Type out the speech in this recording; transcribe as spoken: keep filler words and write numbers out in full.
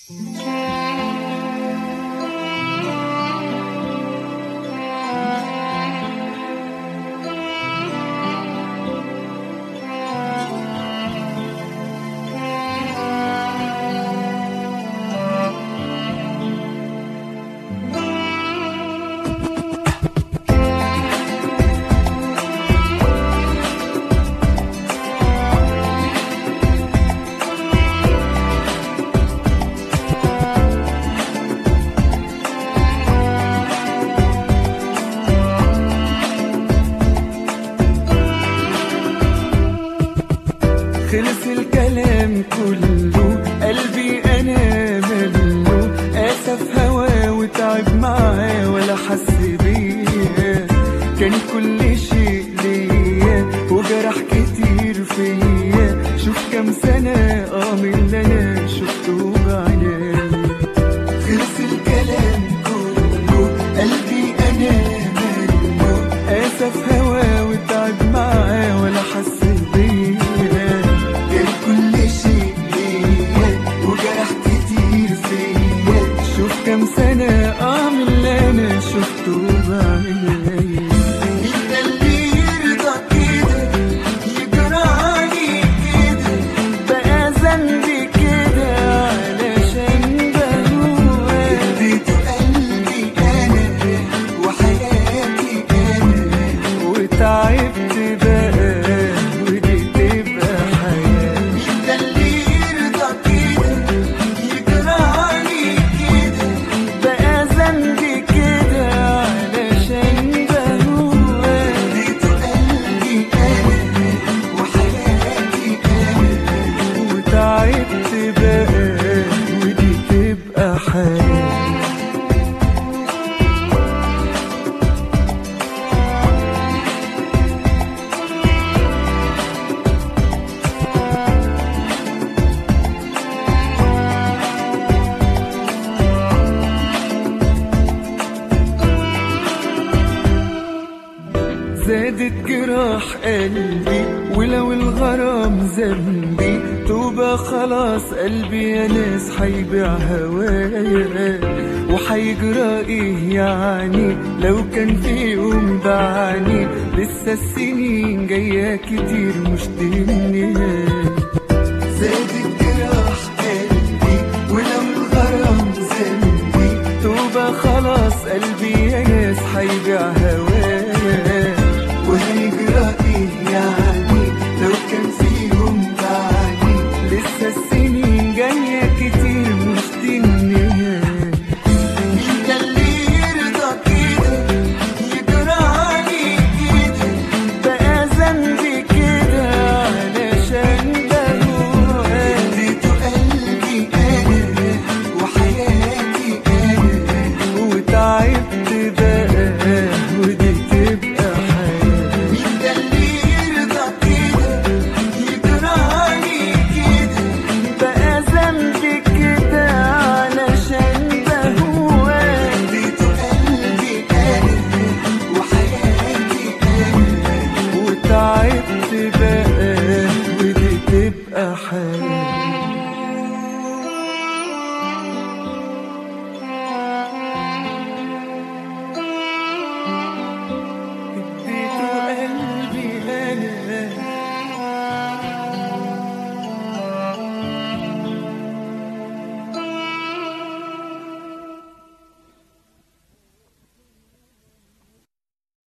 خلص الكلام كله، قلبي انا ملو، اسف هوا وتعب معاه ولا حس بيا، كان كل شيء ليا وجرح كتير فيا، شوف كام سنة اه من اللي انا شفته بعيني. خلص الكلام كله، قلبي انا ملو، اسف هوا وتعب معاه ولا حس بيا، كم سنة اه من اللي انا شفته بعيني. مين ده اللي يرضى كده يجرالي كده، بقى ذنبي كده علشان بهوى، اديته قلبي انا وحياتي انا، وتعبت بقى ودي تبقى حياة. مين ده اللي يرضى كده يجرالي تعبت بقى ودي تبقى حياة. زادت جراح قلبي ولو الغرام ذنبي، توبة خلاص قلبي يا ناس حيبيع هوايا، وحيجرى ايه يعني لو كان في يوم بعاني، لسه السنين جاية كتير مش دي النهاية.